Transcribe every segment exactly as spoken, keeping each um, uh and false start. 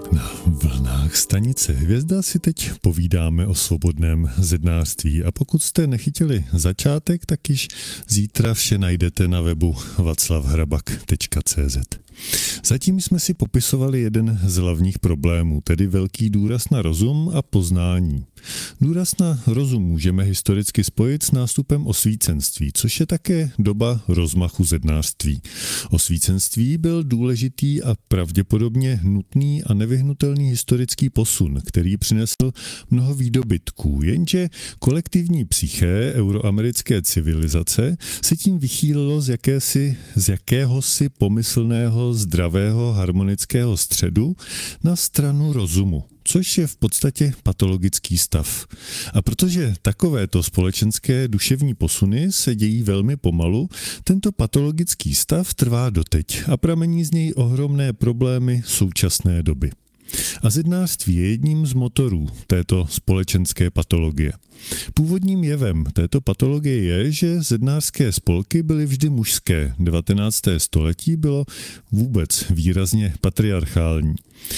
Na vlnách stanice Hvězda si teď povídáme o svobodném zednářství a pokud jste nechytili začátek, tak již zítra vše najdete na webu václav hrabak tečka cé zet. Zatím jsme si popisovali jeden z hlavních problémů, tedy velký důraz na rozum a poznání. Důraz na rozum můžeme historicky spojit s nástupem osvícenství, což je také doba rozmachu zednářství. Osvícenství byl důležitý a pravděpodobně nutný a nevyhnutelný historický posun, který přinesl mnoho výdobytků, jenže kolektivní psyché euroamerické civilizace se tím vychýlilo z, jakési, z jakéhosi pomyslného, zdravého, harmonického středu na stranu rozumu, což je v podstatě patologický stav. A protože takovéto společenské duševní posuny se dějí velmi pomalu, tento patologický stav trvá doteď a pramení z něj ohromné problémy současné doby. A zednářství je jedním z motorů této společenské patologie. Původním jevem této patologie je, že zednářské spolky byly vždy mužské. devatenácté století bylo vůbec výrazně patriarchální.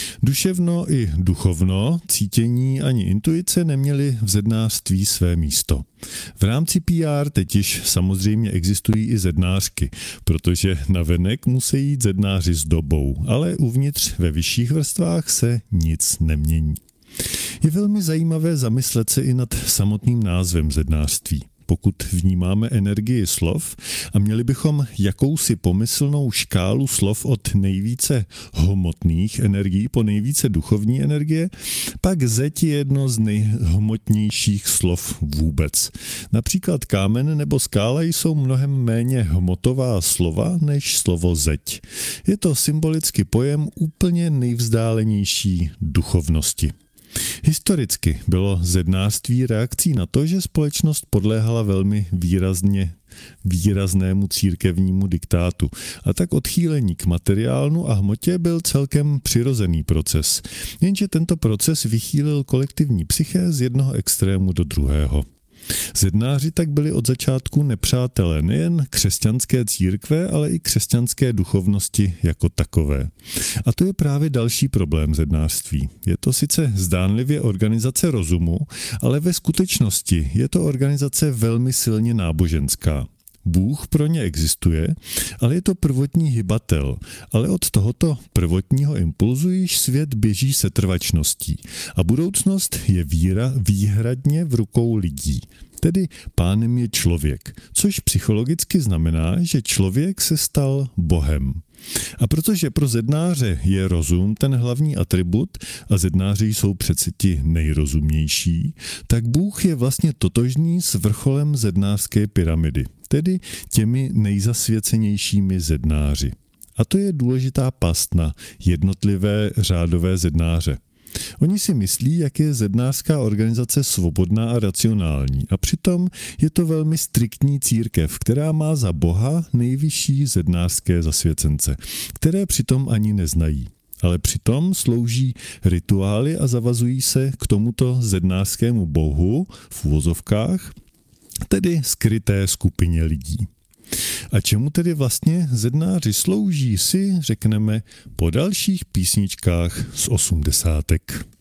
Duševno i duchovno, cítění ani intuice neměly v zednářství své místo. V rámci P R teď již samozřejmě existují i zednářky, protože navenek musí jít zednáři s dobou, ale uvnitř ve vyšších vrstvách se nic nemění. Je velmi zajímavé zamyslet se i nad samotným názvem zednářství. Pokud vnímáme energii slov a měli bychom jakousi pomyslnou škálu slov od nejvíce hmotných energií po nejvíce duchovní energie, pak zeď je jedno z nejhmotnějších slov vůbec. Například kámen nebo skála jsou mnohem méně hmotová slova než slovo zeď. Je to symbolicky pojem úplně nejvzdálenější duchovnosti. Historicky bylo zednářství reakcí na to, že společnost podléhala velmi výrazně výraznému církevnímu diktátu. A tak odchýlení k materiálnu a hmotě byl celkem přirozený proces. Jenže tento proces vychýlil kolektivní psyché z jednoho extrému do druhého. Zednáři tak byli od začátku nepřátelé nejen křesťanské církve, ale i křesťanské duchovnosti jako takové. A to je právě další problém zednářství. Je to sice zdánlivě organizace rozumu, ale ve skutečnosti je to organizace velmi silně náboženská. Bůh pro ně existuje, ale je to prvotní hybatel, ale od tohoto prvotního impulzu již svět běží setrvačností a budoucnost je víra výhradně v rukou lidí. Tedy pánem je člověk, což psychologicky znamená, že člověk se stal Bohem. A protože pro zednáře je rozum ten hlavní atribut a zednáři jsou přeci ti nejrozumnější, tak Bůh je vlastně totožný s vrcholem zednářské pyramidy, tedy těmi nejzasvěcenějšími zednáři. A to je důležitá past na jednotlivé řádové zednáře. Oni si myslí, jak je zednářská organizace svobodná a racionální a přitom je to velmi striktní církev, která má za Boha nejvyšší zednářské zasvěcence, které přitom ani neznají. Ale přitom slouží rituály a zavazují se k tomuto zednářskému bohu v uvozovkách, tedy skryté skupině lidí. A čemu tedy vlastně zednáři slouží, si řekneme po dalších písničkách z osmdesátek.